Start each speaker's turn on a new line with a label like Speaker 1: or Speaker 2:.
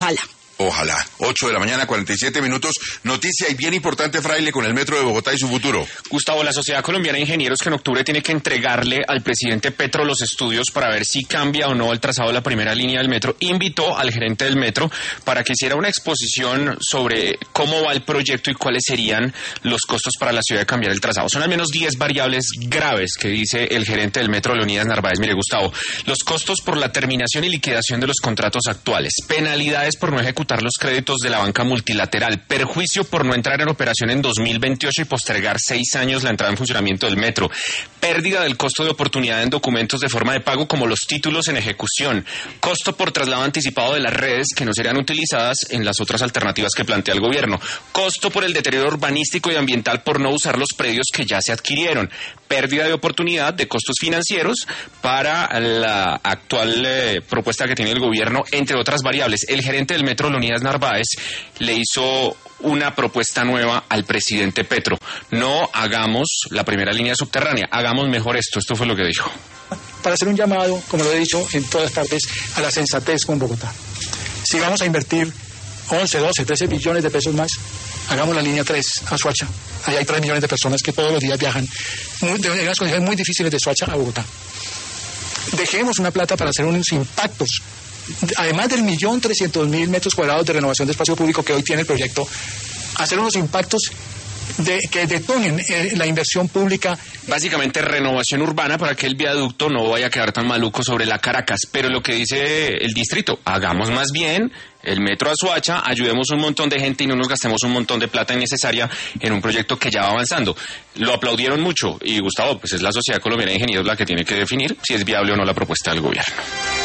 Speaker 1: Ojalá.
Speaker 2: Ojalá. 8 de la mañana, 47 minutos. Noticia y bien importante, Fraile, con el Metro de Bogotá y su futuro.
Speaker 3: Gustavo, la Sociedad Colombiana de Ingenieros, que en octubre tiene que entregarle al presidente Petro los estudios para ver si cambia o no el trazado de la primera línea del metro, invitó al gerente del metro para que hiciera una exposición sobre cómo va el proyecto y cuáles serían los costos para la ciudad de cambiar el trazado. Son al menos 10 variables graves que dice el gerente del metro, Leonidas Narváez. Mire, Gustavo, los costos por la terminación y liquidación de los contratos actuales, penalidades por no ejecutar los créditos de la banca multilateral, perjuicio por no entrar en operación en 2028 y postergar 6 años la entrada en funcionamiento del metro, pérdida del costo de oportunidad en documentos de forma de pago como los títulos en ejecución, costo por traslado anticipado de las redes que no serían utilizadas en las otras alternativas que plantea el gobierno, costo por el deterioro urbanístico y ambiental por no usar los predios que ya se adquirieron, pérdida de oportunidad de costos financieros para la actual propuesta que tiene el gobierno, entre otras variables. El gerente del metro, Leonidas Narváez, le hizo una propuesta nueva al presidente Petro. No hagamos la primera línea subterránea, hagamos mejor esto. Esto fue lo que dijo.
Speaker 4: Para hacer un llamado, como lo he dicho en todas partes, a la sensatez con Bogotá. Si vamos a invertir 11, 12, 13 billones de pesos más, hagamos la línea 3 a Soacha. Ahí hay 3 millones de personas que todos los días viajan de unas condiciones muy difíciles de Soacha a Bogotá. Dejemos una plata para hacer unos impactos. Además del 1.300.000 metros cuadrados de renovación de espacio público que hoy tiene el proyecto, hacer unos impactos que detonen la inversión pública.
Speaker 3: Básicamente renovación urbana para que el viaducto no vaya a quedar tan maluco sobre la Caracas. Pero lo que dice el distrito, hagamos más bien el metro a Soacha, ayudemos un montón de gente y no nos gastemos un montón de plata innecesaria en un proyecto que ya va avanzando. Lo aplaudieron mucho y, Gustavo, pues es la Sociedad Colombiana de Ingenieros la que tiene que definir si es viable o no la propuesta del gobierno.